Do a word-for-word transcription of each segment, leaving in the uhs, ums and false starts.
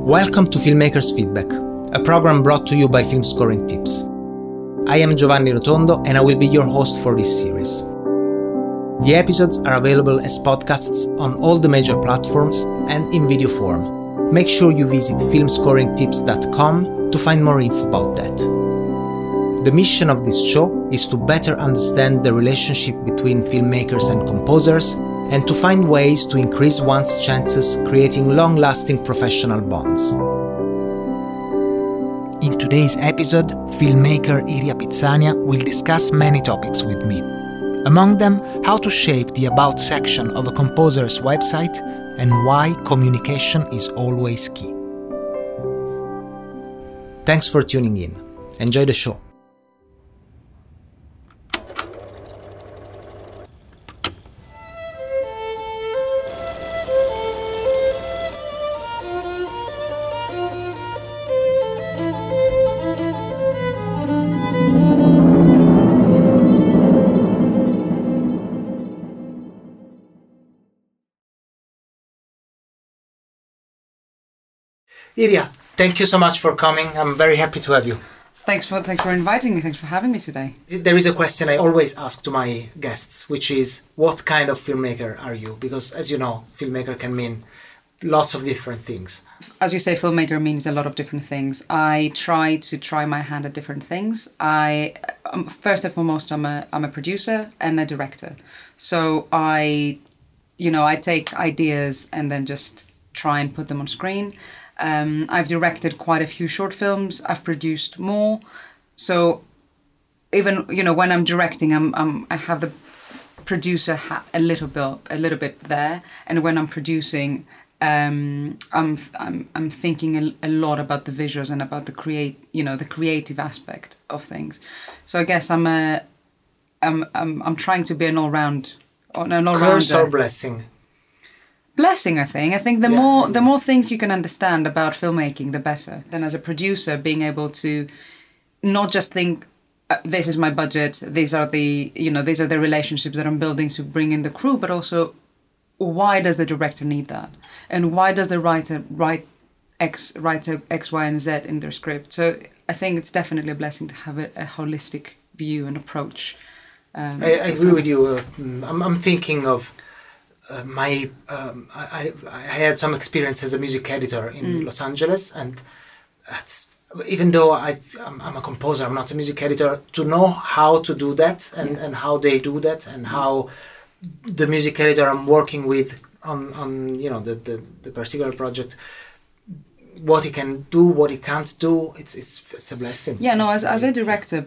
Welcome to Filmmakers Feedback, a program brought to you by Film Scoring Tips. I am Giovanni Rotondo and I will be your host for this series. The episodes are available as podcasts on all the major platforms and in video form. Make sure you visit film scoring tips dot com to find more info about that. The mission of this show is to better understand the relationship between filmmakers and composers and to find ways to increase one's chances creating long-lasting professional bonds. In today's episode, filmmaker Iria Pizzania will discuss many topics with me. Among them, how to shape the About section of a composer's website and why communication is always key. Thanks for tuning in. Enjoy the show. Iria, thank you so much for coming. I'm very happy to have you. Thanks for thanks for inviting me. Thanks for having me today. There is a question I always ask to my guests, which is, what kind of filmmaker are you? Because, as you know, filmmaker can mean lots of different things. As you say, filmmaker means a lot of different things. I try to try my hand at different things. I um, first and foremost, I'm a I'm a producer and a director. So I, you know, I take ideas and then just try and put them on screen. Um, I've directed quite a few short films. I've produced more. So even, you know, when I'm directing, I'm, I'm I have the producer hat a little bit, a little bit there. And when I'm producing, um, I'm I'm I'm thinking a, a lot about the visuals and about the create, you know, the creative aspect of things. So I guess I'm a, I'm I'm I'm trying to be an all round, an all rounder. Curse or blessing? Blessing, I think. I think the yeah. more the more things you can understand about filmmaking, the better. Then as a producer, being able to not just think, uh, this is my budget, these are the, you know, these are the relationships that I'm building to bring in the crew, but also, why does the director need that? And why does the writer write X, write X, Y, and Z in their script? So I think it's definitely a blessing to have a, a holistic view and approach. Um, I, I agree with you. Uh, I'm, I'm thinking of Uh, my um, I, I had some experience as a music editor in mm. Los Angeles, and that's, even though I I'm, I'm a composer, I'm not a music editor. To know how to do that and, yeah. and how they do that and mm. how the music editor I'm working with on, on you know the, the, the particular project, what he can do, what he can't do, it's it's, it's a blessing. Yeah, no, it's as as a director.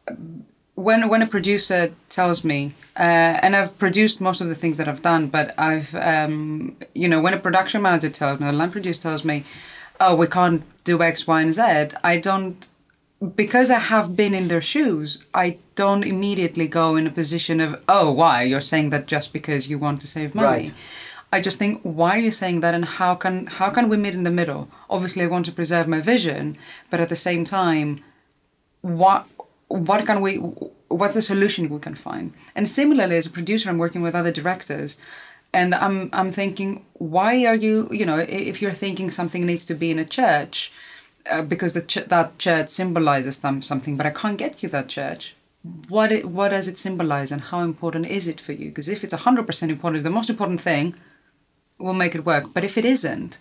When when a producer tells me, uh, and I've produced most of the things that I've done, but I've, um, you know, when a production manager tells me, a line producer tells me, oh, we can't do X, Y, and Z, I don't, because I have been in their shoes, I don't immediately go in a position of, oh, why? You're saying that just because you want to save money. Right. I just think, why are you saying that, and how can how can we meet in the middle? Obviously, I want to preserve my vision, but at the same time, what... What can we? What's the solution we can find? And similarly, as a producer, I'm working with other directors, and I'm I'm thinking, why are you? You know, if you're thinking something needs to be in a church, uh, because the ch- that church symbolizes some, something, but I can't get you that church. What it, what does it symbolize, and how important is it for you? Because if it's a hundred percent important, it's the most important thing, we'll make it work. But if it isn't,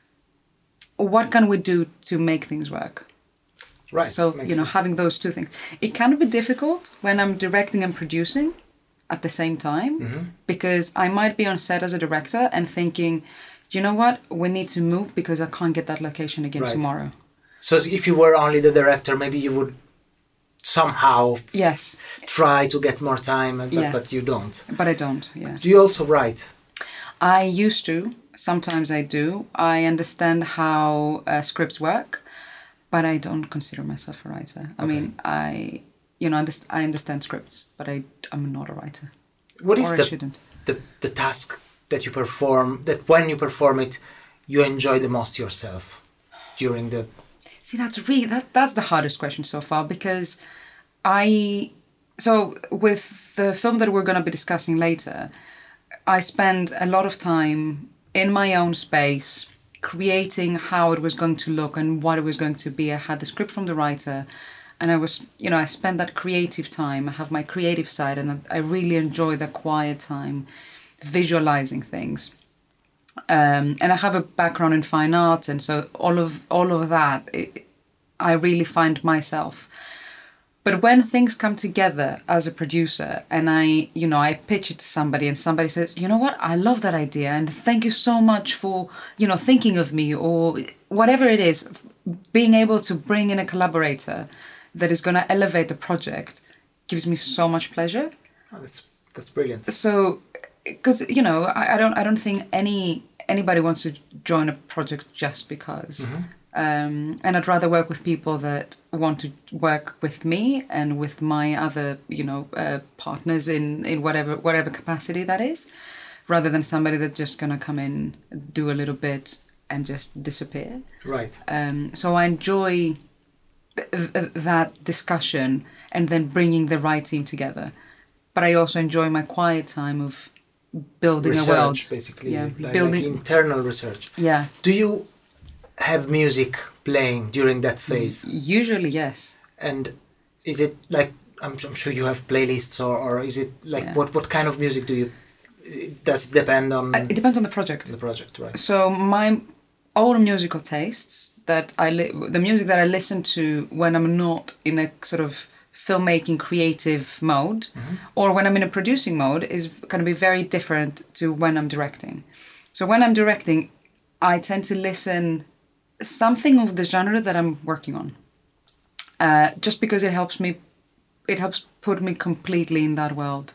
what can we do to make things work? Right. So, Makes you know, sense. having those two things. It can be difficult when I'm directing and producing at the same time, mm-hmm. because I might be on set as a director and thinking, do you know what? We need to move because I can't get that location again right. tomorrow. So if you were only the director, maybe you would somehow yes. try to get more time, but, yeah. but you don't. But I don't, yeah. Do you also write? I used to. Sometimes I do. I understand how uh, scripts work. But I don't consider myself a writer. I okay. mean, I, you know, underst- I understand scripts, but I, I'm not a writer. What is or the, I shouldn't. the the task that you perform, that when you perform it, you enjoy the most yourself during the... See, that's really, that, that's the hardest question so far, because I, so with the film that we're going to be discussing later, I spend a lot of time in my own space, creating how it was going to look and what it was going to be. I had the script from the writer, and I was, you know, I spent that creative time. I have my creative side, and I really enjoy the quiet time, visualizing things. Um, and I have a background in fine arts, and so all of all of that, it, I really find myself. But when things come together as a producer, and I, you know, I pitch it to somebody, and somebody says, you know what, I love that idea, and thank you so much for, you know, thinking of me, or whatever it is, being able to bring in a collaborator that is going to elevate the project gives me so much pleasure. Oh, that's that's brilliant. So, because you know, I, I don't I don't think any anybody wants to join a project just because. Mm-hmm. Um, and I'd rather work with people that want to work with me and with my other, you know, uh, partners in, in whatever whatever capacity that is, rather than somebody that's just gonna come in, do a little bit, and just disappear. Right. Um, so I enjoy th- th- that discussion and then bringing the right team together. But I also enjoy my quiet time of building research, a world. Basically, yeah, like, building like internal research. Yeah. Do you have music playing during that phase? Usually, yes. And is it like, I'm, I'm sure you have playlists, or, or is it like, yeah. what, what kind of music do you, does it depend on? Uh, it depends on the project. The project, right. So my own musical tastes, that I li- the music that I listen to when I'm not in a sort of filmmaking creative mode, mm-hmm. or when I'm in a producing mode, is going to be very different to when I'm directing. So when I'm directing, I tend to listen something of the genre that I'm working on, uh, just because it helps me, it helps put me completely in that world.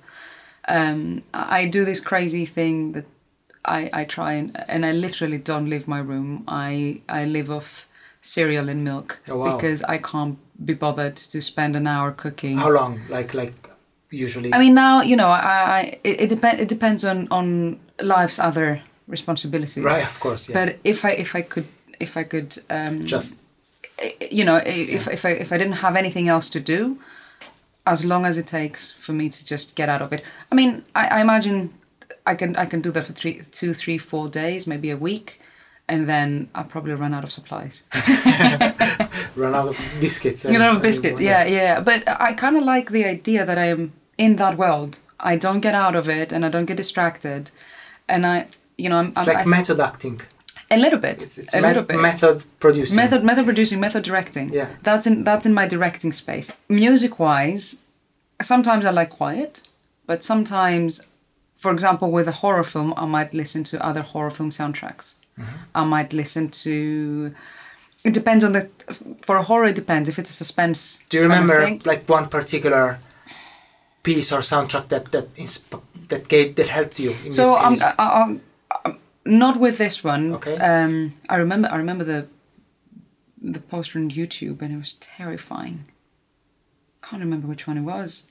Um, I do this crazy thing that I, I try and, and I literally don't leave my room. I, I live off cereal and milk. Oh, wow. Because I can't be bothered to spend an hour cooking. How long? Like like usually? I mean, now, you know, I, I it, it, depend, it depends on, on life's other responsibilities. Right, of course, yeah. But if I if I could if I could um, just, you know, if yeah. if I if I didn't have anything else to do, as long as it takes for me to just get out of it. I mean, I, I imagine I can I can do that for three, two, three, four days, maybe a week, and then I'll probably run out of supplies. Run out of biscuits. Run out of biscuits, yeah, yeah. But I kind of like the idea that I am in that world. I don't get out of it, and I don't get distracted, and I, you know, I'm. It's I'm, like I, method acting. A little bit. It's, it's a me- little bit. Method producing. Method, method producing, method directing. Yeah. That's in that's in my directing space. Music-wise, sometimes I like quiet, but sometimes, for example, with a horror film, I might listen to other horror film soundtracks. Mm-hmm. I might listen to. It depends on the. For a horror, it depends. If it's a suspense. Do you remember kind of like one particular piece or soundtrack that that insp- that gave that helped you? In so this I'm, case? I'm, I'm not with this one. Okay. Um, I remember. I remember the. The poster on YouTube, and it was terrifying. Can't remember which one it was.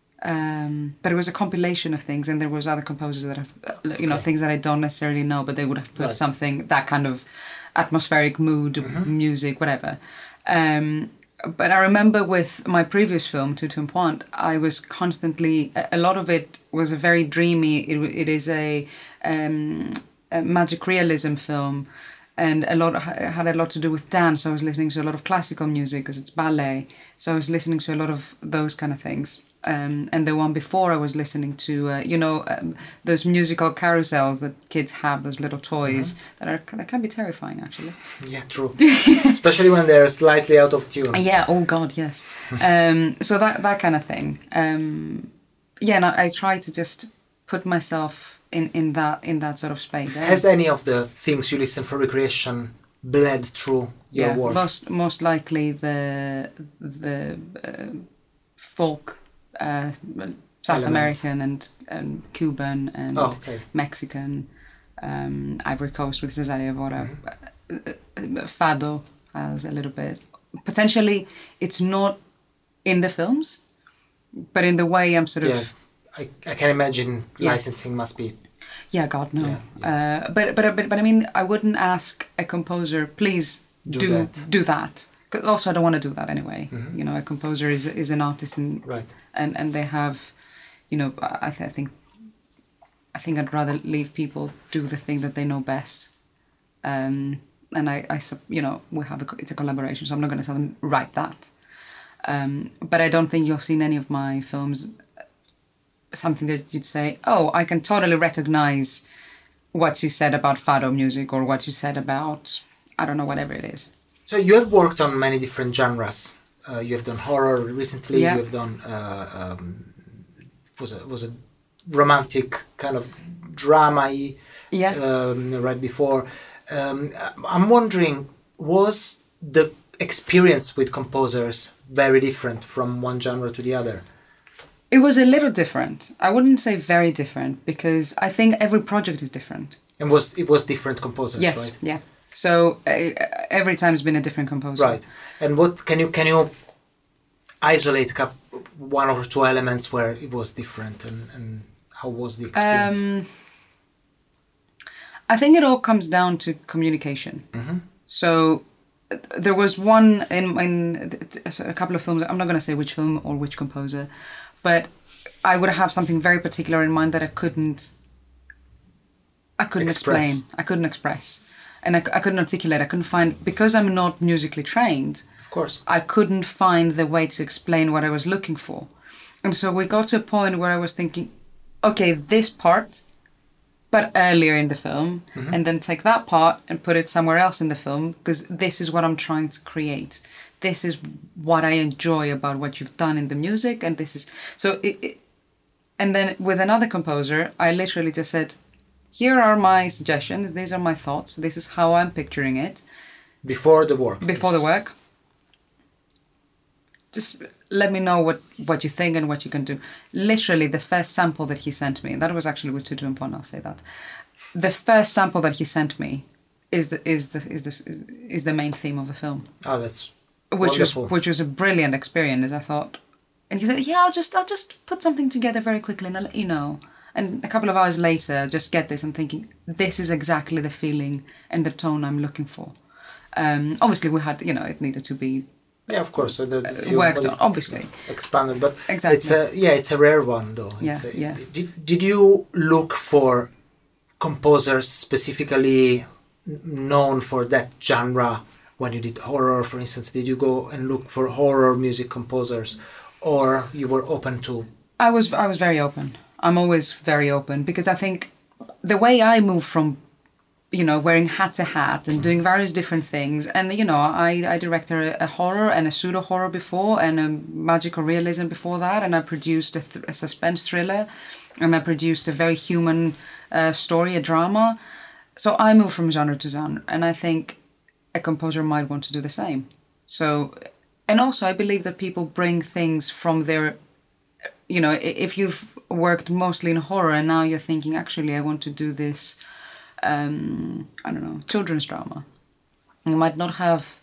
Um, but it was a compilation of things, and there was other composers that have, uh, you okay. know, things that I don't necessarily know, but they would have put right. something, that kind of atmospheric mood, mm-hmm. music, whatever. Um, but I remember with my previous film, Tout un Point, I was constantly, a, a lot of it was a very dreamy, it, it is a, um, a magic realism film, and a lot had a lot to do with dance. So I was listening to a lot of classical music because it's ballet. So I was listening to a lot of those kind of things. Um, and the one before I was listening to, uh, you know, um, those musical carousels that kids have, those little toys mm-hmm. that are that can be terrifying, actually. Yeah, true. Especially when they're slightly out of tune. Yeah. Oh God, yes. um, so that that kind of thing. Um, yeah, and I, I try to just put myself in, in that in that sort of space. Has any of the things you listen for recreation bled through your yeah, work? most most likely the the uh, folk. Uh, South Element. American and, and Cuban and oh, okay. Mexican, um, Ivory Coast with Cesaria Evora. Mm-hmm. Uh, Fado has a little bit. Potentially, it's not in the films, but in the way I'm sort yeah, of. I I can imagine yeah. licensing must be. Yeah, God no. Yeah, yeah. Uh, but but but but I mean, I wouldn't ask a composer, please do do that. do that. Cause also, I don't want to do that anyway. Mm-hmm. You know, a composer is is an artist, and right. and, and they have, you know, I, th- I think, I think I'd rather leave people do the thing that they know best, um, and I, I you know, we have a, it's a collaboration, so I'm not going to tell them write that. Um, but I don't think you'll see in any of my films something that you'd say, oh, I can totally recognize what you said about fado music or what you said about, I don't know, whatever it is. So you have worked on many different genres. Uh, you have done horror recently. Yeah. You have done uh, um, was a was a romantic kind of drama-y. Yeah. Um, right before. Um, I'm wondering, was the experience with composers very different from one genre to the other? It was a little different. I wouldn't say very different because I think every project is different. And was it was different composers, yes, right? Yeah. So uh, every time's been a different composer. Right. And what can you can you isolate one or two elements where it was different, and, and how was the experience? Um, I think it all comes down to communication. Mm-hmm. So there was one in, in a couple of films. I'm not going to say which film or which composer, but I would have something very particular in mind that I couldn't. I couldn't express. explain. I couldn't express, and I, I couldn't articulate. I couldn't find, because I'm not musically trained. Of course. I couldn't find the way to explain what I was looking for, and so we got to a point where I was thinking, okay, this part, but earlier in the film, mm-hmm. and then take that part and put it somewhere else in the film, because this is what I'm trying to create. This is what I enjoy about what you've done in the music, and this is... So, it, it, and then with another composer, I literally just said, here are my suggestions, these are my thoughts, this is how I'm picturing it. Before the work. Before the work. Just let me know what, what you think and what you can do. Literally, the first sample that he sent me, that was actually with Tutu and Pon, I'll say that. The first sample that he sent me is the is the is the is the main theme of the film. Oh, that's which wonderful. was which was a brilliant experience, I thought. And he said, "Yeah, I'll just I'll just put something together very quickly and I'll let you know." And a couple of hours later, just get this, I'm thinking, this is exactly the feeling and the tone I'm looking for. Um, obviously, we had, you know, it needed to be. Yeah, of course. So the, the worked on, obviously. Expanded, but exactly. It's a yeah, it's a rare one though. Yeah, it's a, yeah. Did Did you look for composers specifically known for that genre when you did horror, for instance? Did you go and look for horror music composers, or you were open to? I was I was very open. I'm always very open because I think the way I move from, you know, wearing hat to hat and doing various different things. And, you know, I, I directed a, a horror and a pseudo-horror before and a magical realism before that. And I produced a, th- a suspense thriller and I produced a very human uh, story, a drama. So I move from genre to genre. And I think a composer might want to do the same. So, and also I believe that people bring things from their, you know, if you've worked mostly in horror and now you're thinking, actually, I want to do this... Um, I don't know, children's drama. You might not have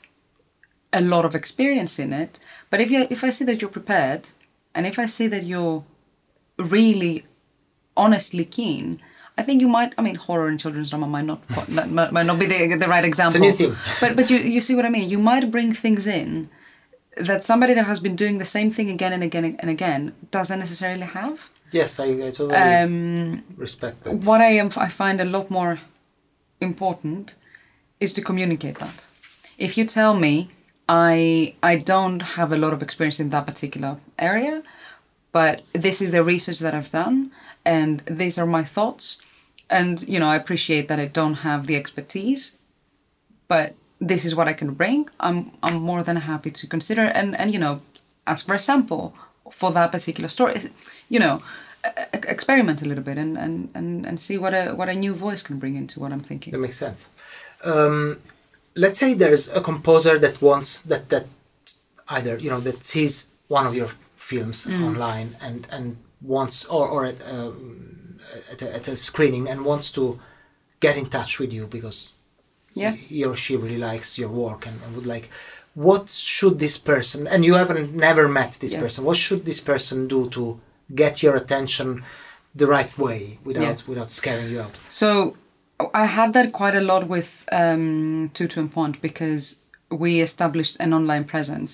a lot of experience in it, but if you if I see that you're prepared, and if I see that you're really honestly keen, I think you might. I mean, horror and children's drama might not might, might not be the the right example. It's a new thing. But but you you see what I mean. You might bring things in that somebody that has been doing the same thing again and again and again doesn't necessarily have. Yes, I, I totally um, respect that. What I am, I find a lot more important is to communicate that. If you tell me I I don't have a lot of experience in that particular area, but this is the research that I've done and these are my thoughts, and you know I appreciate that I don't have the expertise, but this is what I can bring. I'm I'm more than happy to consider and and you know ask for a sample for that particular story. You know, experiment a little bit and, and, and, and see what a what a new voice can bring into what I'm thinking. That makes sense. Um, let's say there's a composer that wants that that either you know that sees one of your films mm. online and, and wants or or at, um, at, a, at a screening and wants to get in touch with you because yeah. he or she really likes your work and, and would like. What should this person, and you haven't never met this yeah. person, what should this person do to get your attention the right way without yeah. without scaring you out? So I had that quite a lot with um, Tutu and Pont because we established an online presence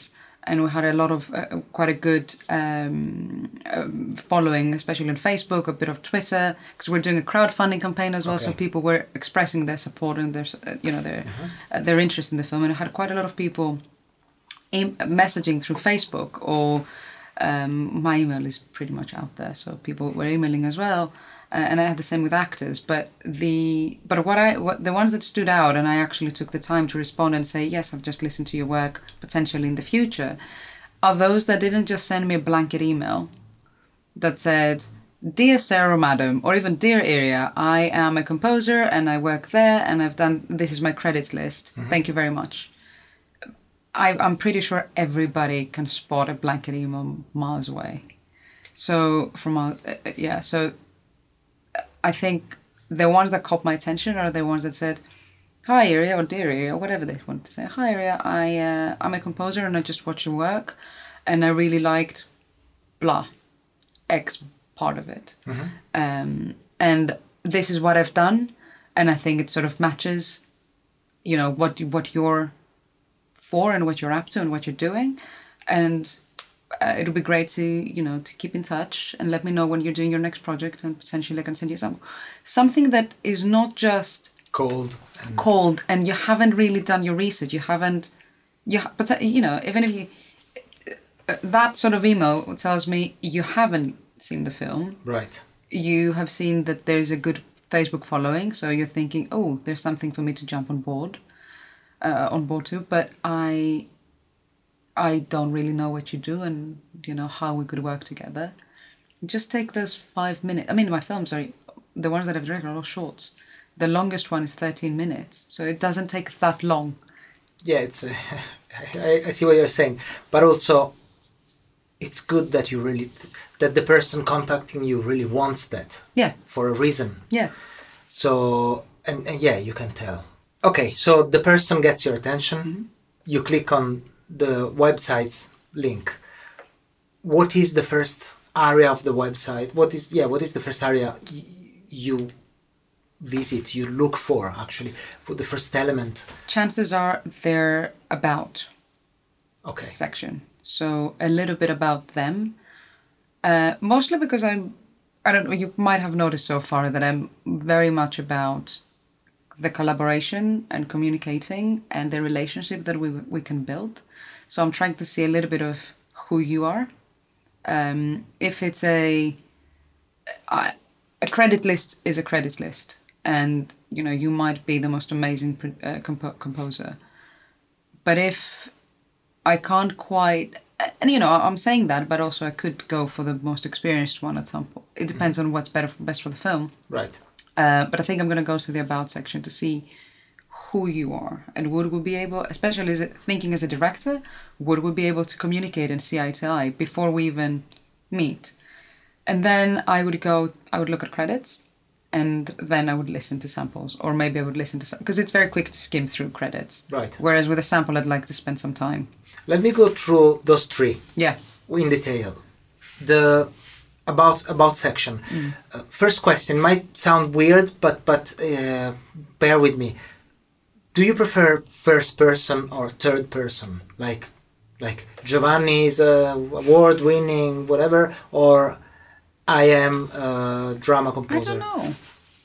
and we had a lot of uh, quite a good um, um, following, especially on Facebook, a bit of Twitter, because we're doing a crowdfunding campaign as well. Okay. So people were expressing their support and their, uh, you know, their Mm-hmm. uh, their interest in the film, and I had quite a lot of people em- messaging through Facebook, or um, my email is pretty much out there, so people were emailing as well. Uh, and I had the same with actors, but the but what I what the ones that stood out, and I actually took the time to respond and say, yes, I've just listened to your work potentially in the future, are those that didn't just send me a blanket email that said, dear Sarah, madam, or even dear Iria, I am a composer and I work there and I've done, this is my credits list. Mm-hmm. Thank you very much. I, I'm pretty sure everybody can spot a blanket email miles away. So from uh, yeah, so. I think the ones that caught my attention are the ones that said, hi, Iria, or dear Iria, or whatever they want to say. Hi, Iria, I, uh, I'm a composer and I just watched your work and I really liked blah, X part of it. Mm-hmm. Um, and this is what I've done. And I think it sort of matches, you know, what what you're for and what you're up to and what you're doing. And Uh, it would be great to, you know, to keep in touch and let me know when you're doing your next project, and potentially I can send you some something that is not just cold and cold and you haven't really done your research. You haven't, you but you know, even if you uh, that sort of email tells me you haven't seen the film, right? You have seen that there's a good Facebook following, so you're thinking, oh, there's something for me to jump on board, uh, on board to, but I. I don't really know what you do and, you know, how we could work together. Just take those five minutes. I mean, my films are, the ones that I've directed are all shorts. The longest one is thirteen minutes. So it doesn't take that long. Yeah, it's, uh, I, I see what you're saying. But also, it's good that you really, that the person contacting you really wants that. Yeah. For a reason. Yeah. So, and, and yeah, you can tell. Okay, so the person gets your attention. Mm-hmm. You click on the website's link. What is the first area of the website? What is yeah? What is the first area y- you visit? You look for actually. What the first element? Chances are they're about. Okay. Section. So a little bit about them. Uh, mostly because I'm. I don't know. You might have noticed so far that I'm very much about the collaboration and communicating and the relationship that we we can build. So I'm trying to see a little bit of who you are. Um, if it's a, a a credit list is a credit list, and you know you might be the most amazing uh, compo- composer, but if I can't quite, and you know I'm saying that, but also I could go for the most experienced one at some point. It depends mm-hmm. on what's better best for the film. Right. Uh, but I think I'm going to go to the about section to see who you are and would we be able, especially as a, thinking as a director, would we be able to communicate and see eye to eye before we even meet. And then I would go, I would look at credits and then I would listen to samples, or maybe I would listen to, because it's very quick to skim through credits. Right. Whereas with a sample, I'd like to spend some time. Let me go through those three. Yeah. In detail. The about about section. Mm. Uh, first question might sound weird, but but uh, bear with me. Do you prefer first person or third person? Like like Giovanni is a award winning whatever, or I am a drama composer? I don't know.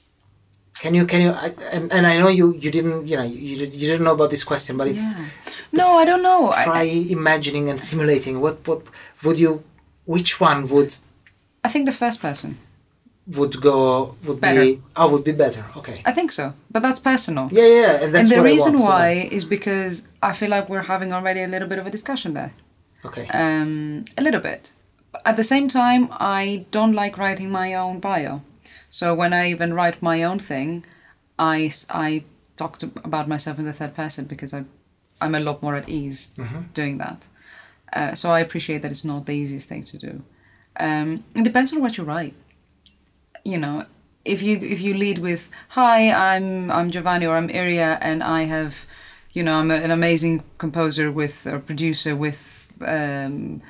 Can you can you I, and and I know you you didn't you know you, you didn't know about this question, but it's yeah. no I don't know. Try I, imagining and simulating what what would you which one would I think the first person would go would better. be oh would be better. Okay. I think so, but that's personal. Yeah, yeah, and that's and the what reason I want, why so. is because I feel like we're having already a little bit of a discussion there. Okay. Um, a little bit. At the same time, I don't like writing my own bio. So when I even write my own thing, I, I talk to, about myself in the third person because I, I'm a lot more at ease mm-hmm. doing that. Uh, so I appreciate that it's not the easiest thing to do. Um, it depends on what you write. You know, if you if you lead with, "Hi, I'm I'm Giovanni or I'm Iria, and I have, you know, I'm a, an amazing composer with or producer with um,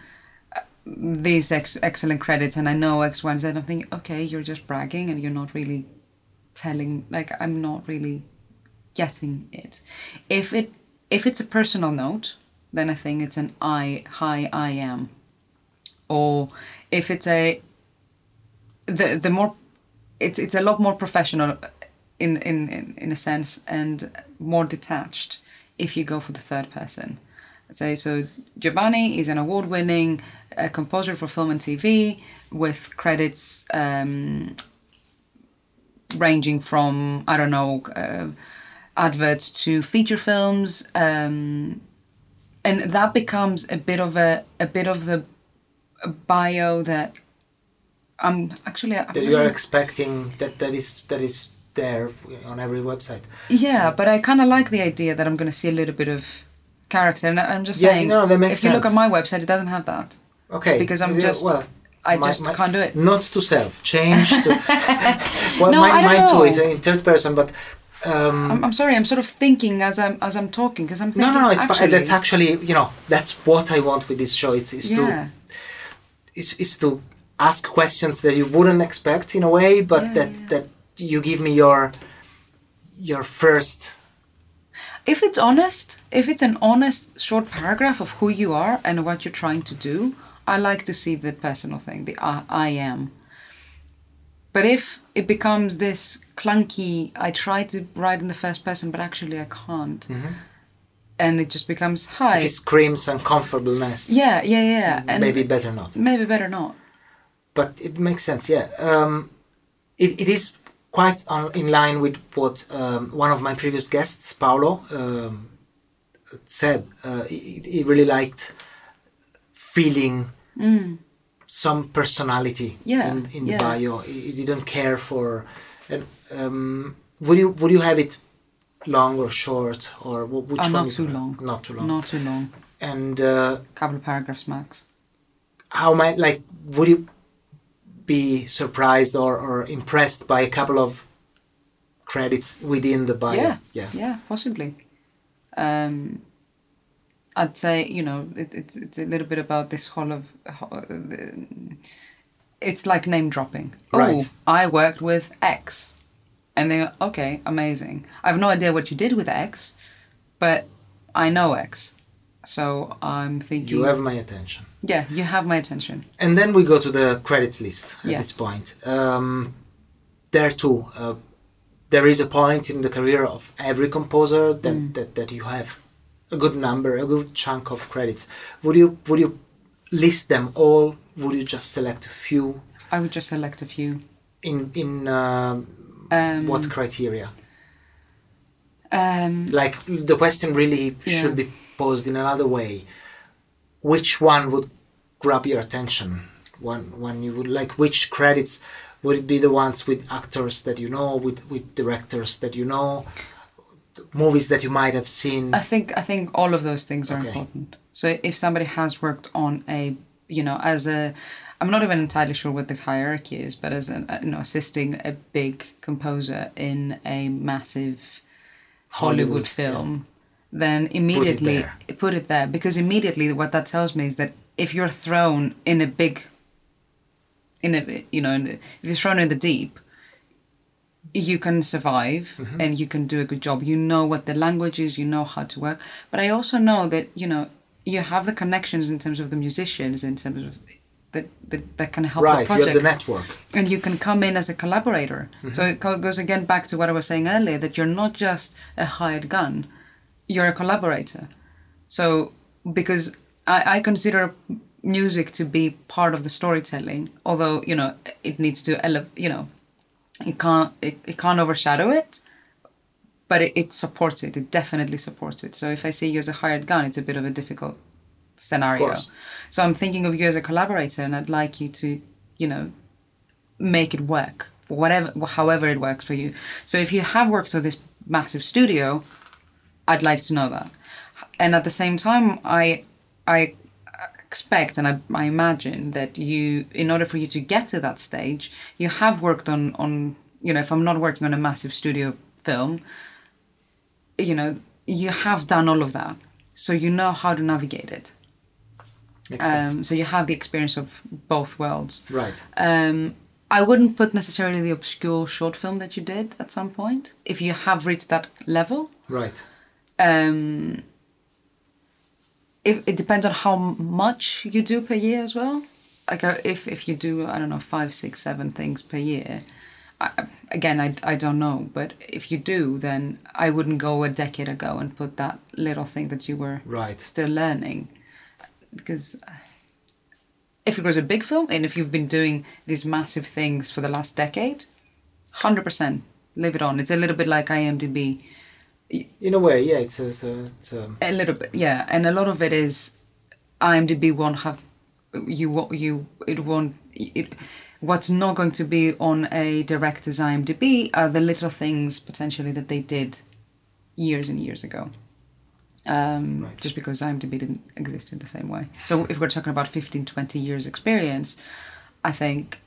these ex- excellent credits, and I know X, Y, and Z," I'm thinking, okay, you're just bragging, and you're not really telling. Like, I'm not really getting it. If it if it's a personal note, then I think it's an I, hi, I am. Or if it's a, the the more, it's it's a lot more professional in, in, in, in a sense, and more detached if you go for the third person. Say, so Giovanni is an award-winning uh, composer for film and T V with credits um, ranging from, I don't know, uh, adverts to feature films, um, and that becomes a bit of a a bit of the bio that I'm actually I'm that you are expecting that that is that is there on every website. Yeah, but I kind of like the idea that I'm going to see a little bit of character, and I'm just Yeah, saying, no, that makes if you look sense. at my website, it doesn't have that. Okay. Because I'm Yeah, just, well, I my- just my- can't do it. Not to self, change to. Well, No, mine, I don't mine too know. is in third person, but. Um, I'm, I'm sorry, I'm sort of thinking as I'm as I'm talking, because I'm no, thinking. no, no. It's actually, fine. That's actually, you know, that's what I want with this show. It's, it's yeah, to, it's, it's to ask questions that you wouldn't expect in a way, but Yeah, that yeah. that you give me your, your first. If it's honest, if it's an honest short paragraph of who you are and what you're trying to do, I like to see the personal thing, the I, I am. But if it becomes this clunky, I try to write in the first person, but actually I can't, and it just becomes hi. If it screams uncomfortableness, Yeah, yeah, yeah. And maybe better not. maybe better not. But it makes sense, yeah. Um, it, it is quite on, in line with what um, one of my previous guests, Paolo, um, said. Uh, he, he really liked feeling some personality Yeah, in, in yeah. the bio. He, he didn't care for... And, um, would you would you have it long or short, or wh- which Oh, one? not you too prefer? long. Not too long. Not too long. And uh, Couple of paragraphs max. how might like would you be surprised or, or impressed by a couple of credits within the bio? Yeah, yeah. yeah, possibly. Um, I'd say, you know, it, it's it's a little bit about this whole of, ho- the- it's like name dropping. Right. Oh, I worked with X, and they go, okay, amazing. I have no idea what you did with X, but I know X, so I'm thinking. You have my attention. Yeah, you have my attention. And then we go to the credits list at Yeah. this point. Um, there too, uh, there is a point in the career of every composer that, Mm. that, that you have a good number, a good chunk of credits. Would you would you list them all? Would you just select a few? I would just select a few. In in um, Um, what criteria? Um, Like the question really Yeah. should be posed in another way. Which one would grab your attention? One one you would like. Which credits would it be? The ones with actors that you know, with with directors that you know, the movies that you might have seen. I think I think all of those things are Okay. important. So if somebody has worked on a, you know, as a, I'm not even entirely sure what the hierarchy is, but as an, you know, assisting a big composer in a massive Hollywood, Hollywood, film, then immediately there. put it there, because immediately what that tells me is that if you're thrown in a big, in a, you know, in the, if you're thrown in the deep, you can survive and you can do a good job. You know what the language is, you know how to work. But I also know that, you know, you have the connections in terms of the musicians, in terms of that that, that can help the Right, you project. have the network. And you can come in as a collaborator. So it go- goes again back to what I was saying earlier, that you're not just a hired gun, you're a collaborator. So, because I, I consider music to be part of the storytelling, although, you know, it needs to, ele- you know, it can't, it, it can't overshadow it, but it, it supports it. It definitely supports it. So if I see you as a hired gun, it's a bit of a difficult scenario. Of course. So I'm thinking of you as a collaborator, and I'd like you to, you know, make it work, whatever, however it works for you. So if you have worked with this massive studio, I'd like to know that. And at the same time, I, I expect and I, I imagine that you, in order for you to get to that stage, you have worked on, on, you know, if I'm not working on a massive studio film, you know, you have done all of that. So you know how to navigate it. Makes sense. Um, so you have the experience of both worlds. Right. Um, I wouldn't put necessarily the obscure short film that you did at some point, if you have reached that level. Right. Um, If, it depends on how much you do per year as well. Like uh, if, if you do, I don't know, five, six, seven things per year, I, again, I, I don't know. But if you do, then I wouldn't go a decade ago and put that little thing that you were Right. still learning. Because if it was a big film and if you've been doing these massive things for the last decade, one hundred percent leave it on. It's a little bit like IMDb. In a way, yeah, it's a, it's a, it's a... A little bit, yeah, and a lot of it is IMDb won't have you. What you it won't. It, what's not going to be on a director's IMDb are the little things potentially that they did years and years ago. Um, Right. Just because IMDb didn't exist in the same way. So if we're talking about fifteen, twenty years experience, I think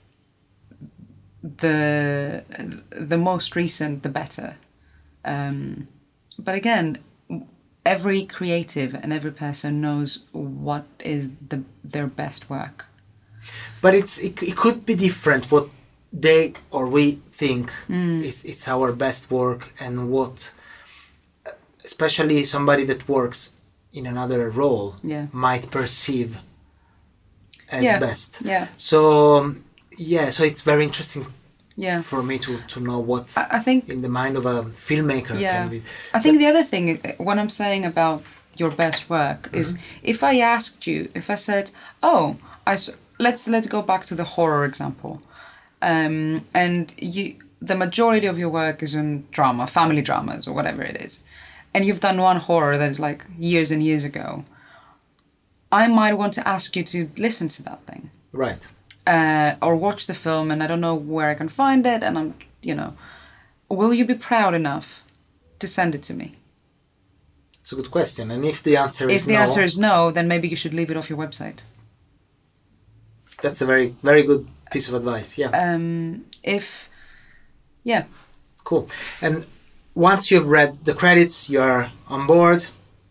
the the most recent, the better. Um, But again, every creative and every person knows what is the their best work. But it's it, it could be different what they or we think Mm. is it's our best work, and what especially somebody that works in another role Yeah. might perceive as Yeah. best. Yeah. So um, yeah, so it's very interesting Yeah. for me to, to know what I, I think. in the mind of a filmmaker Yeah. can be. I think the other thing, what I'm saying about your best work is, if I asked you, if I said, "Oh, I s- let's let's go back to the horror example," um, and you, the majority of your work is in drama, family dramas, or whatever it is, and you've done one horror that is like years and years ago, I might want to ask you to listen to that thing. Right. Uh, or watch the film, and I don't know where I can find it, and I'm, you know, will you be proud enough to send it to me? It's a good question. And if the answer If is the no, answer is no, then maybe you should leave it off your website. that's a very, very good piece of advice. Yeah. Um, if, yeah, Cool. And once you've read the credits, you're on board.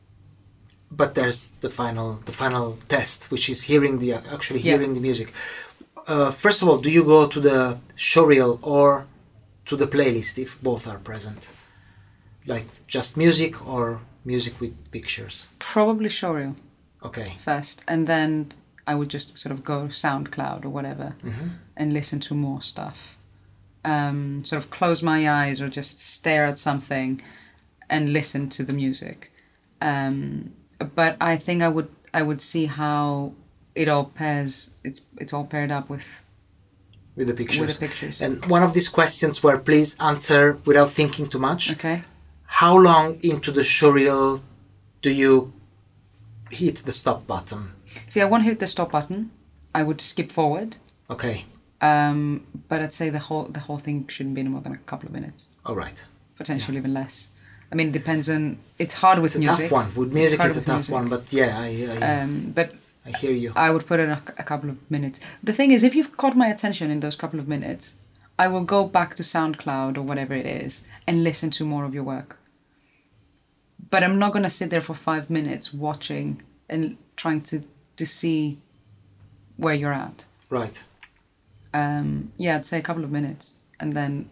But there's the final, the final test, which is hearing the actually Yeah. hearing the music. Uh, first of all, do you go to the showreel or to the playlist if both are present? Like just music or music with pictures? probably showreel Okay. first, and then I would just sort of go SoundCloud or whatever Mm-hmm. and listen to more stuff. Um, sort of close my eyes or just stare at something and listen to the music. Um, but I think I would I would see how it all pairs. It's it's all paired up with With the pictures. with the pictures. And one of these questions were please answer without thinking too much. Okay. How long into the showreel do you hit the stop button? See, I won't hit the stop button. I would skip forward. Okay. Um, but I'd say the whole the whole thing shouldn't be more than a couple of minutes, All right. potentially even less. I mean, it depends on. It's hard with It's a music. tough one. With music, hard it's a with tough music. one. But yeah, I I, Um, but I hear you. I would put it a, a couple of minutes. The thing is, if you've caught my attention in those couple of minutes, I will go back to SoundCloud or whatever it is and listen to more of your work. But I'm not going to sit there for five minutes watching and trying to, to see where you're at. Right. Um, yeah, I'd say a couple of minutes, and then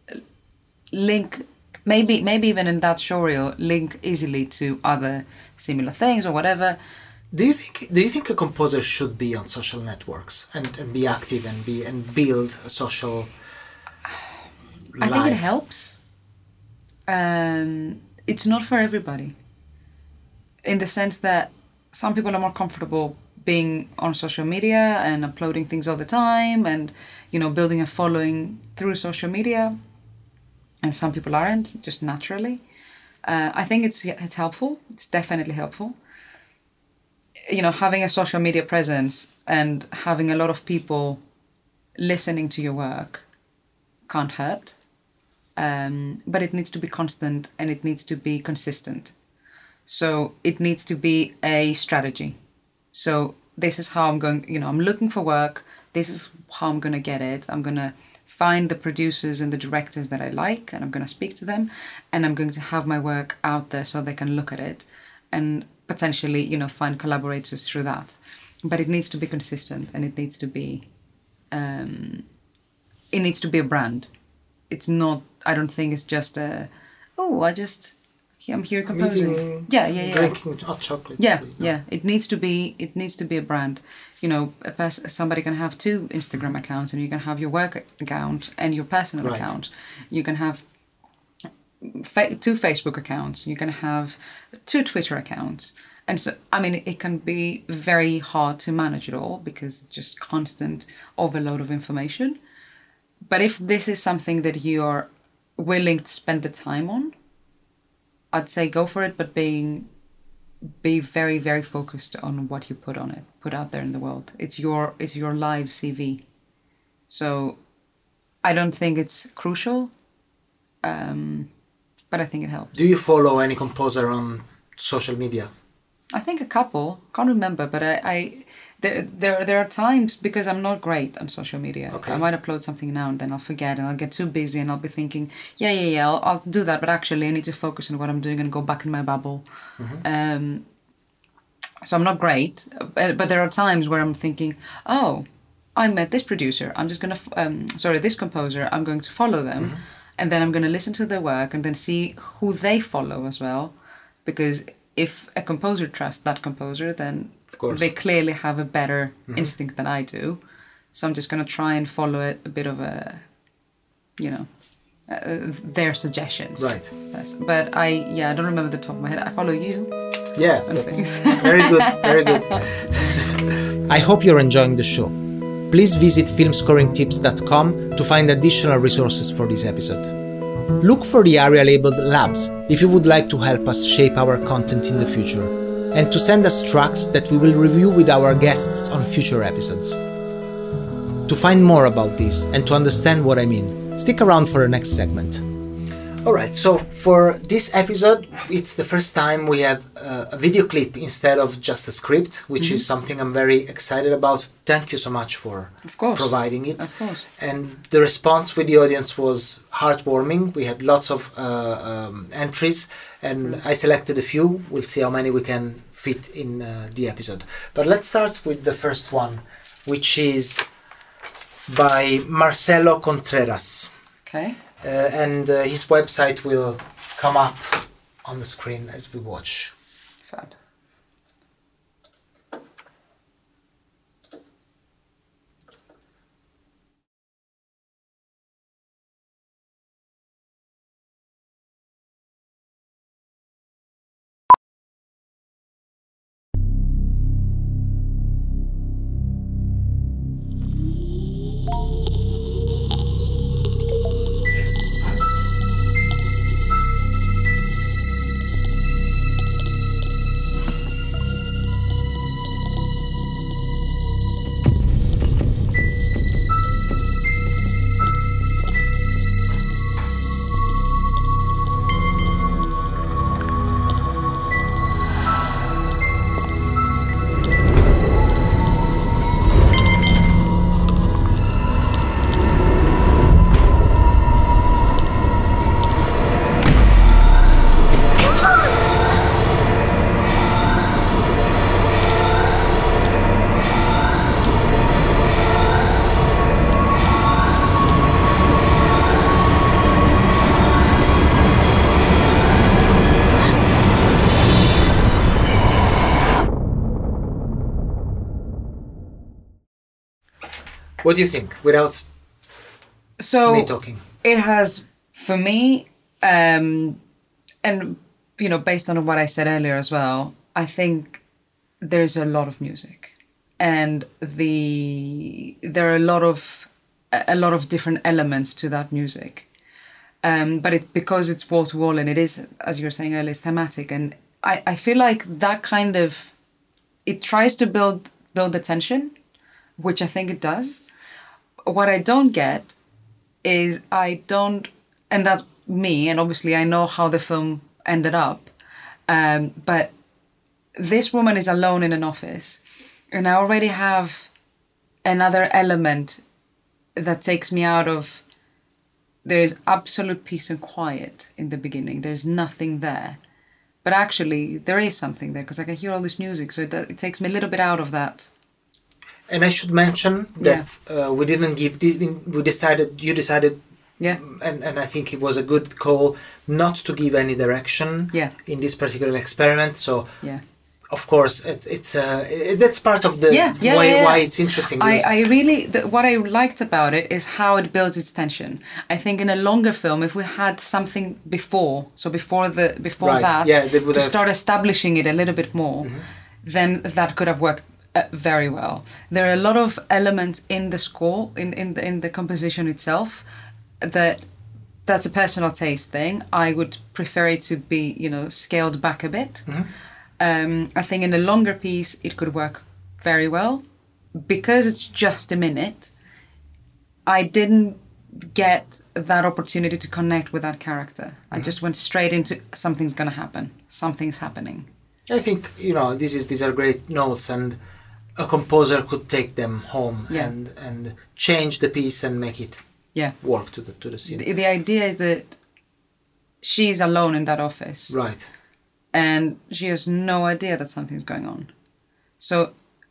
link, maybe maybe even in that showreel, link easily to other similar things or whatever. Do you think do you think a composer should be on social networks and, and be active and be and build a social I think it life? helps. Um, it's not for everybody. In the sense that some people are more comfortable being on social media and uploading things all the time and, you know, building a following through social media. And some people aren't, just naturally. Uh, I think it's it's helpful. It's definitely helpful. You know, having a social media presence and having a lot of people listening to your work can't hurt. Um, but it needs to be constant and it needs to be consistent. So it needs to be a strategy. So this is how I'm going, you know, I'm looking for work. This is how I'm going to get it. I'm going to find the producers and the directors that I like, and I'm going to speak to them, and I'm going to have my work out there so they can look at it and potentially, you know, find collaborators through that. But it needs to be consistent, and it needs to be, um, it needs to be a brand. It's not, I don't think it's just a, oh, I just I'm here composing. Meeting, yeah, yeah, yeah. Drinking hot chocolate. Yeah, no. yeah. It needs to be. It needs to be a brand. You know, a pers- somebody can have two Instagram accounts, and you can have your work account and your personal Right. account. You can have fa- two Facebook accounts. You can have two Twitter accounts. And so, I mean, it can be very hard to manage it all because it's just constant overload of information. But if this is something that you're willing to spend the time on, I'd say go for it, but being be very, very focused on what you put on it, put out there in the world. It's your it's your live C V. So I don't think it's crucial, um, but I think it helps. Do you follow any composer on social media? I think a couple. Can't remember, but I, I there there there are times because I'm not great on social media. Okay. I might upload something now and then I'll forget and I'll get too busy and I'll be thinking, yeah, yeah, yeah, I'll, I'll do that, but actually I need to focus on what I'm doing and go back in my bubble. Mm-hmm. Um, so I'm not great, but, but there are times where I'm thinking, oh, I met this producer. I'm just gonna, um, sorry, this composer. I'm going to follow them, Mm-hmm. and then I'm gonna listen to their work and then see who they follow as well, because if a composer trusts that composer, then Of course. they clearly have a better Mm-hmm. instinct than I do. So I'm just going to try and follow it a bit of a, you know, uh, their suggestions. Right. That's, but I, yeah, I don't remember the top of my head. I follow you. Yeah, and that's things. very good, very good. I hope you're enjoying the show. Please visit film scoring tips dot com to find additional resources for this episode. Look for the area labeled Labs if you would like to help us shape our content in the future, and to send us tracks that we will review with our guests on future episodes. To find more about this and to understand what I mean, stick around for the next segment. Alright, so for this episode, it's the first time we have uh, a video clip instead of just a script, which Mm-hmm. is something I'm very excited about. Thank you so much for Of course. providing it. Of course. And the response with the audience was heartwarming. We had lots of uh, um, entries, and I selected a few. We'll see how many we can fit in uh, the episode. But let's start with the first one, which is by Marcelo Contreras. Okay. Uh, and uh, his website will come up on the screen as we watch. Fab. What do you think, without So me talking? it has, for me, um, and you know, based on what I said earlier as well, I think there's a lot of music, and the there are a lot of a lot of different elements to that music. Um, but it because it's wall to wall and it is, as you were saying earlier, it's thematic, and I, I feel like that kind of it tries to build build the tension, which I think it does. What I don't get is I don't, and that's me, and obviously I know how the film ended up, um, but this woman is alone in an office, and I already have another element that takes me out of, there is absolute peace and quiet in the beginning, there's nothing there, but actually there is something there because I can hear all this music, so it, it takes me a little bit out of that. And I should mention that uh, we didn't give this. We decided, you decided Yeah. And and I think it was a good call not to give any direction Yeah. in this particular experiment. So Yeah. of course it, it's uh, it, that's part of the Yeah, yeah, why yeah, yeah. why it's interesting. I, because- I really, the, what I liked about it is how it builds its tension. I think in a longer film, if we had something before, so before the before Right, that, yeah, they would to have- start establishing it a little bit more, then that could have worked uh, very well. There are a lot of elements in the score, in in the, in the composition itself, that that's a personal taste thing. I would prefer it to be, you know, scaled back a bit. Um, I think in a longer piece, it could work very well. Because it's just a minute, I didn't get that opportunity to connect with that character. I just went straight into something's going to happen. Something's happening. I think, you know, this is these are great notes, and a composer could take them home Yeah. and and change the piece and make it Yeah. work to the to the scene. The, the idea is that she's alone in that office. Right. And she has no idea that something's going on. So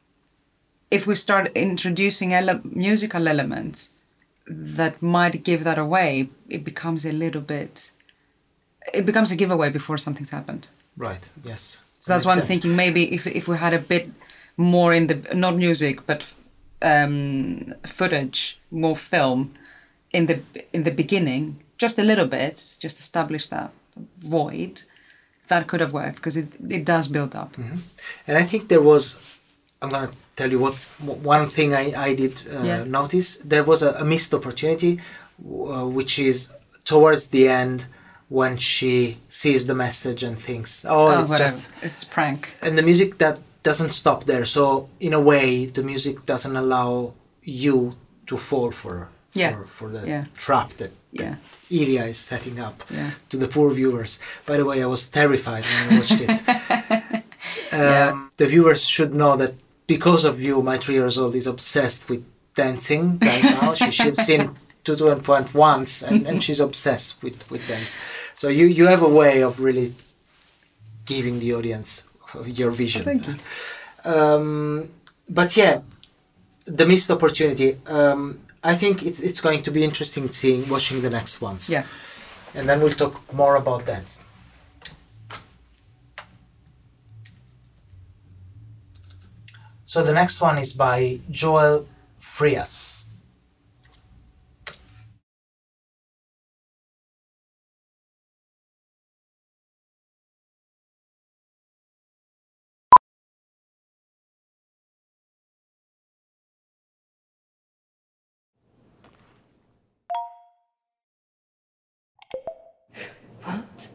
if we start introducing ele- musical elements that might give that away, it becomes a little bit, it becomes a giveaway before something's happened. Right. Yes. So that's why I'm thinking maybe if if we had a bit more in the, not music, but um, footage, more film in the in the beginning, just a little bit, just establish that void, that could have worked, because it, it does build up. Mm-hmm. And I think there was, I'm going to tell you what one thing I, I did uh, Yeah. notice. There was a, a missed opportunity, uh, which is towards the end when she sees the message and thinks, oh, Oh, it's whatever. just... It's a prank. And the music that doesn't stop there. So in a way, the music doesn't allow you to fall for for, Yeah. for the Yeah. trap that, Yeah. that Iria is setting up Yeah. to the poor viewers. By the way, I was terrified when I watched it. um, Yeah. The viewers should know that because of you, my three-years-old is obsessed with dancing right now. she, she's seen Tutu and Point once, and, and she's obsessed with, with dance. So you, you have a way of really giving the audience your vision. Thank you. Um, but yeah, the missed opportunity. Um, I think it's it's going to be interesting seeing watching the next ones. Yeah. And then we'll talk more about that. So the next one is by Joel Frias. What?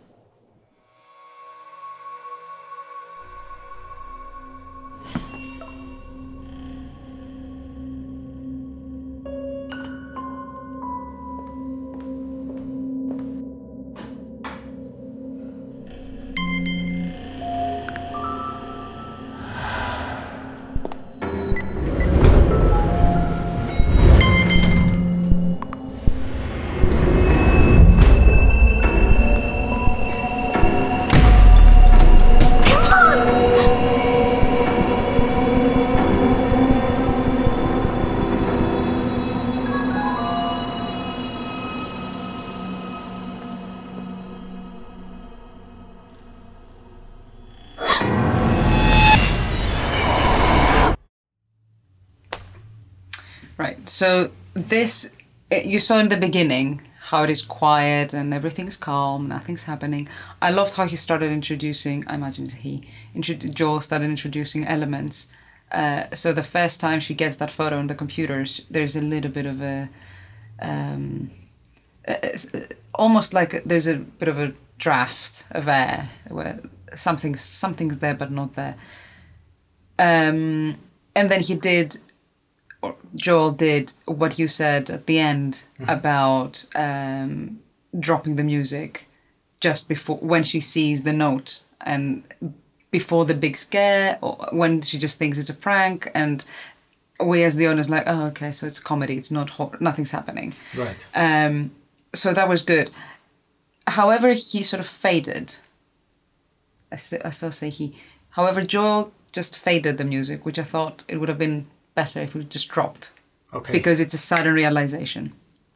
Right. So this, it, you saw in the beginning how it is quiet and everything's calm, nothing's happening. I loved how he started introducing, I imagine it's he, intro- Joel started introducing elements. Uh, so the first time she gets that photo on the computer, sh- there's a little bit of a, um, uh, it's, uh, almost like there's a bit of a draft of air where something's, something's there but not there. Um, and then he did, or Joel did what you said at the end about um, dropping the music just before, when she sees the note and before the big scare, or when she just thinks it's a prank, and we as the audience like, oh, okay, so it's comedy, it's not horror, nothing's happening. Right. Um, so that was good. However, he sort of faded. I, st- I still say he. However, Joel just faded the music, which I thought it would have been better if it just dropped. Okay. Because it's a sudden realization.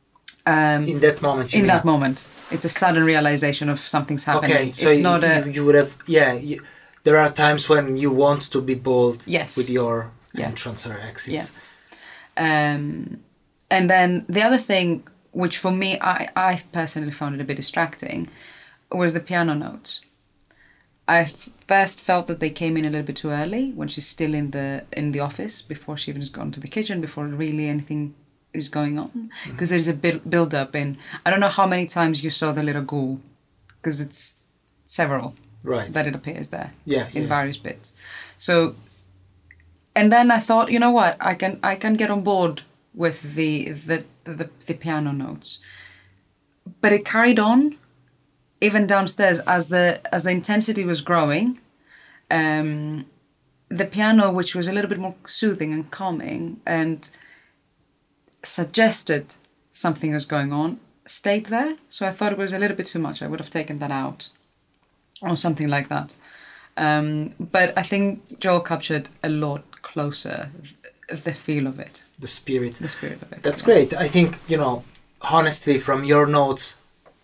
Um, in that moment, you in mean? that moment, it's a sudden realization of something's happening. Okay, so it's you, not a. you, you would have, yeah. You, there are times when you want to be bold Yes. with your Yeah. entrance or exits. Yeah. Um, and then the other thing, which for me, I, I personally found it a bit distracting, was the piano notes. I first felt that they came in a little bit too early when she's still in the in the office, before she even has gone to the kitchen, before really anything is going on. Because mm-hmm. there's a build, build up in, I don't know how many times you saw the little ghoul, because it's several right. that it appears there yeah, in yeah. various bits. So, and then I thought, you know what, I can I can get on board with the the, the, the piano notes. But it carried on even downstairs as the as the intensity was growing. Um, the piano, which was a little bit more soothing and calming and suggested something was going on, stayed there. So I thought it was a little bit too much. I would have taken that out or something like that. Um, but I think Joel captured a lot closer the feel of it. The spirit. The spirit of it. That's yeah. great. I think, you know, honestly, from your notes,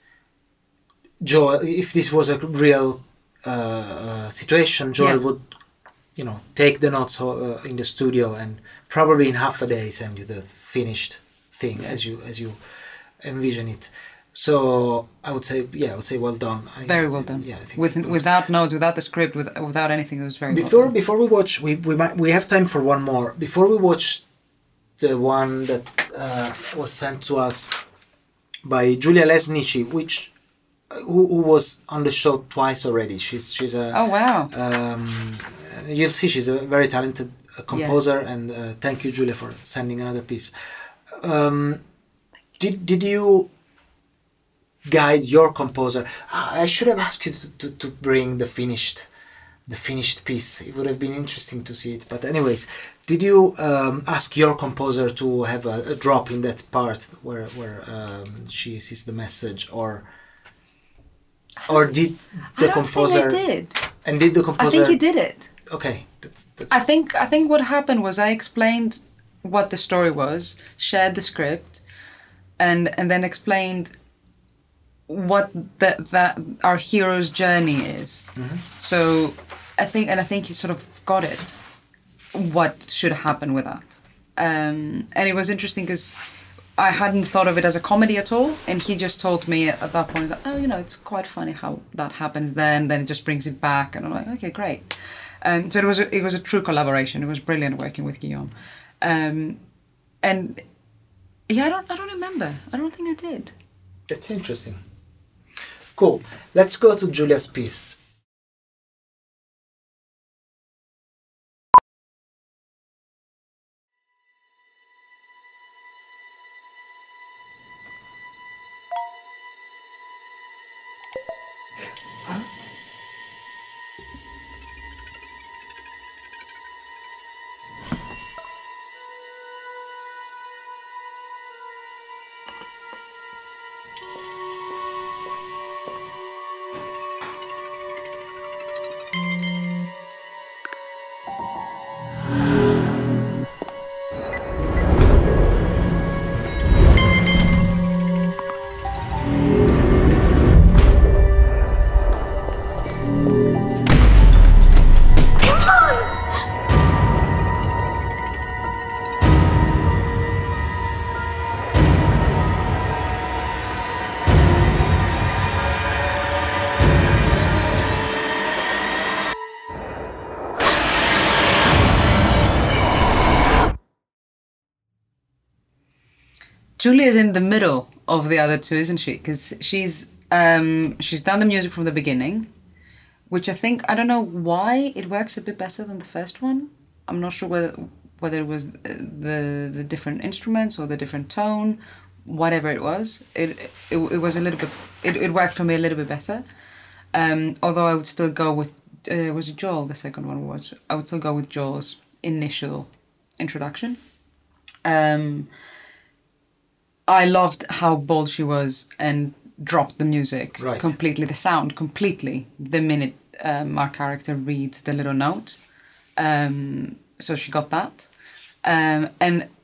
Joel, if this was a real uh, uh, situation, Joel yeah. would, you know, take the notes uh, in the studio and probably in half a day send you the finished thing as you as you envision it. So I would say, yeah, I would say well done. I, very well done. Yeah, I think With, without notes, without the script, with, without anything, it was very before well done. Before we watch, we we might we have time for one more. Before we watch the one that uh, was sent to us by Julia Lesnici, which who, who was on the show twice already. She's she's a oh wow. Um, you'll see she's a very talented composer, yeah. and uh, thank you, Julia, for sending another piece. Um, did did you guide your composer? I should have asked you to, to, to bring the finished the finished piece. It would have been interesting to see it. But anyways, did you um, ask your composer to have a, a drop in that part where where um, she sees the message, or or did the I don't composer? think I did. And did the composer? I think he did it. Okay, that's that's. I think I think what happened was I explained what the story was, shared the script, and and then explained what that that our hero's journey is. Mm-hmm. So I think and I think he sort of got it, what should happen with that. Um, and it was interesting because I hadn't thought of it as a comedy at all, and he just told me at that point, oh, you know, it's quite funny how that happens then, then it just brings it back, and I'm like, okay, great. Um, so it was a, it was a true collaboration. It was brilliant working with Guillaume. Um, and yeah, I don't I don't remember. I don't think I did. That's interesting. Cool. Let's go to Julia's piece. What? Julia's in the middle of the other two, isn't she? Because she's um, she's done the music from the beginning, which I think, I don't know why it works a bit better than the first one. I'm not sure whether whether it was the the different instruments or the different tone, whatever it was. It it, it was a little bit, it, it worked for me a little bit better. Um, although I would still go with, uh, was it Joel, the second one was? I would still go with Joel's initial introduction. Um, I loved how bold she was and dropped the music right. completely, the sound completely, the minute um, our character reads the little note. Um, so she got that. Um, and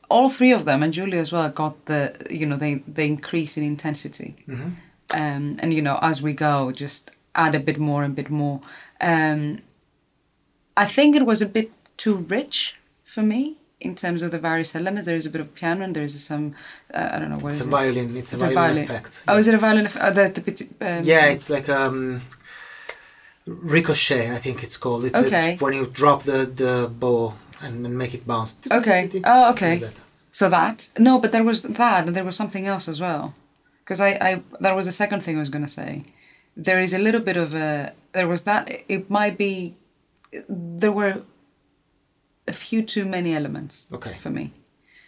all three of them, and Julia as well, got the, you know, they, they increase in intensity. Mm-hmm. Um, and, you know, as we go, just add a bit more and a bit more. Um, I think it was a bit too rich for me in terms of the various elements. There is a bit of piano and there is some, uh, I don't know, what it's is a it? violin. It's a It's violin, a violin effect. Oh, yeah. is it a violin effect? Oh, the, the, bit, um, Yeah, it's like um, ricochet, I think it's called. It's, Okay. it's when you drop the, the bow and, and make it bounce. Okay. Oh, okay. Like that. So that. No, but there was that and there was something else as well. Because I, I, that was the second thing I was going to say. There is a little bit of a, there was that, it might be, there were a few too many elements Okay. for me.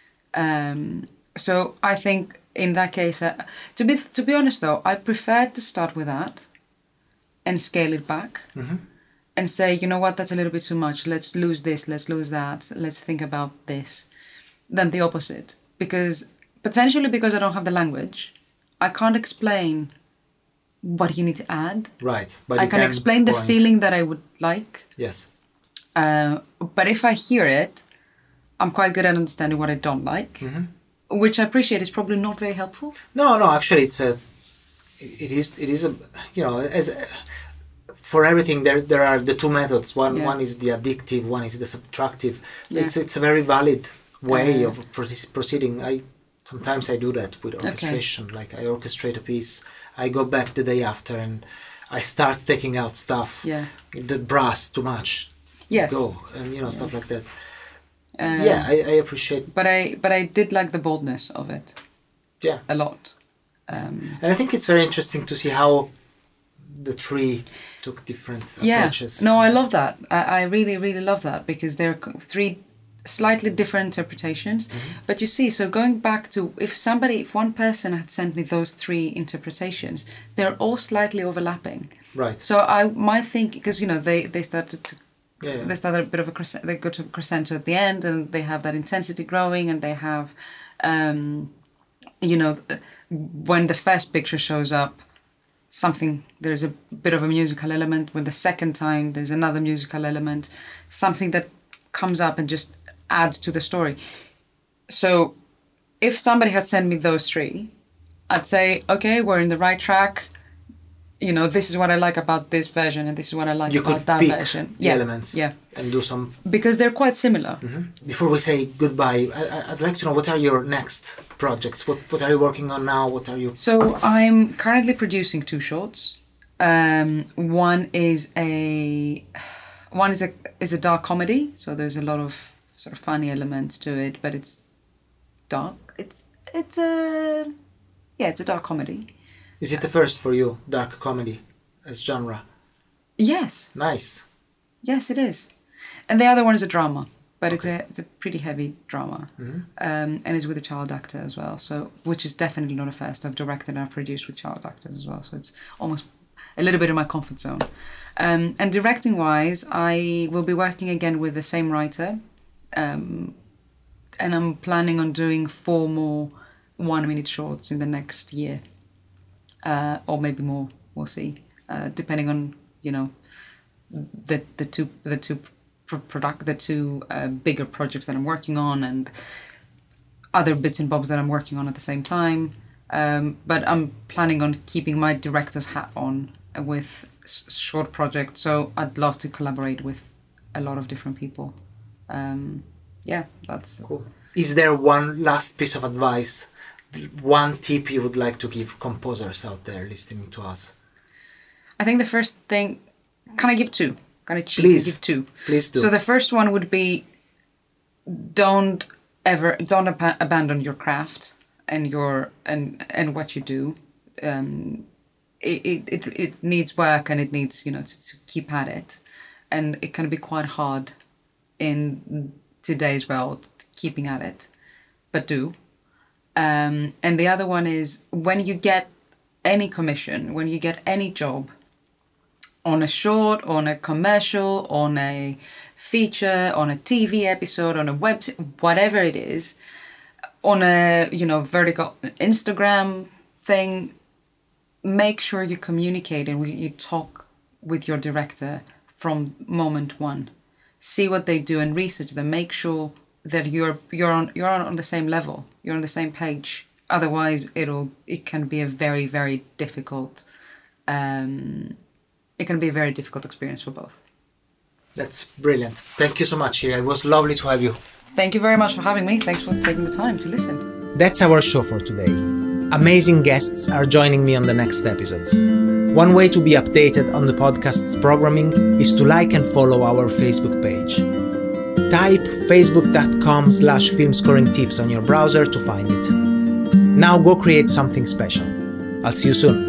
Um, so I think in that case, uh, to be to be honest though, I preferred to start with that and scale it back Mm-hmm. and say, you know what, that's a little bit too much. Let's lose this, let's lose that, let's think about this, than the opposite. Because potentially because I don't have the language, I can't explain what you need to add. Right. But I you can explain the point. feeling that I would like. Yes. Uh, but if I hear it, I'm quite good at understanding what I don't like, Mm-hmm. which I appreciate is probably not very helpful. No, no. Actually, it's a. It is. It is a. You know, as a, for everything, there there are the two methods. One Yeah. one is the addictive. One is the subtractive. Yeah. It's it's a very valid way Uh, of proce- proceeding. I sometimes I do that with orchestration. Like I orchestrate a piece. I go back the day after and I start taking out stuff. Yeah. The brass too much. Yeah. Go and you know stuff like that. Um, yeah, I, I appreciate. But I but I did like the boldness of it Yeah. a lot. Um, And I think it's very interesting to see how the three took different yeah. approaches. No, I love that. I, I really, really love that because there are co- three slightly different interpretations. Mm-hmm. But you see, so going back to if somebody, if one person had sent me those three interpretations, they're all slightly overlapping. Right. So I might think, because, you know, they, they started to Yeah, yeah. they start a bit of a crescendo, they go to a crescendo at the end and they have that intensity growing and they have, um, you know, when the first picture shows up, something, there's a bit of a musical element. When the second time, there's another musical element, something that comes up and just adds to the story. So if somebody had sent me those three, I'd say, okay, we're in the right track. You know, this is what I like about this version and this is what I like You about could that pick version. the Yeah, elements yeah. and do some. Because they're quite similar. Mhm. Before we say goodbye, I, I- I'd like to know what are your next projects? What what are you working on now? What are you? So I'm currently producing two shorts. Um, one is a one is a is a dark comedy. So there's a lot of sort of funny elements to it, but it's dark. It's it's a yeah, it's a dark comedy. Is it the first for you, dark comedy, as genre? Yes, Nice. yes, it is. And the other one is a drama, but it's a it's a pretty heavy drama, Mhm. um, and it's with a child actor as well. So which is definitely not a first. I've directed and I've produced with child actors as well. So it's almost a little bit in my comfort zone. Um, and directing wise, I will be working again with the same writer, um, and I'm planning on doing four more one minute shorts in the next year, uh, or maybe more. We'll see, uh, depending on you know the the two the two pro- product the two uh, bigger projects that I'm working on and other bits and bobs that I'm working on at the same time. Um, but I'm planning on keeping my director's hat on with s- short projects. So I'd love to collaborate with a lot of different people. Um, yeah, that's Cool. Is there one last piece of advice, one tip you would like to give composers out there listening to us? I think the first thing. Can I give two? Can I cheat Please. and give two? Please do. So the first one would be don't ever don't ab- abandon your craft and your and and what you do. Um, it, it, it, it needs work and it needs you know to, to keep at it, and it can be quite hard in today's world keeping at it, but do. Um, and the other one is when you get any commission, when you get any job, on a short, on a commercial, on a feature, on a T V episode, on a web, whatever it is, on a, you know, vertical Instagram thing, make sure you communicate and you talk with your director from moment one. See what they do and research them. Make sure that you're you're on you're on, on the same level, you're on the same page. Otherwise, it'll it can be a very very difficult. Um, it can be a very difficult experience for both. That's brilliant. Thank you so much, Shira. It was lovely to have you. Thank you very much for having me. Thanks for taking the time to listen. That's our show for today. Amazing guests are joining me on the next episodes. One way to be updated on the podcast's programming is to like and follow our Facebook page. Type facebook.com slash filmscoringtips on your browser to find it. Now go create something special. I'll see you soon.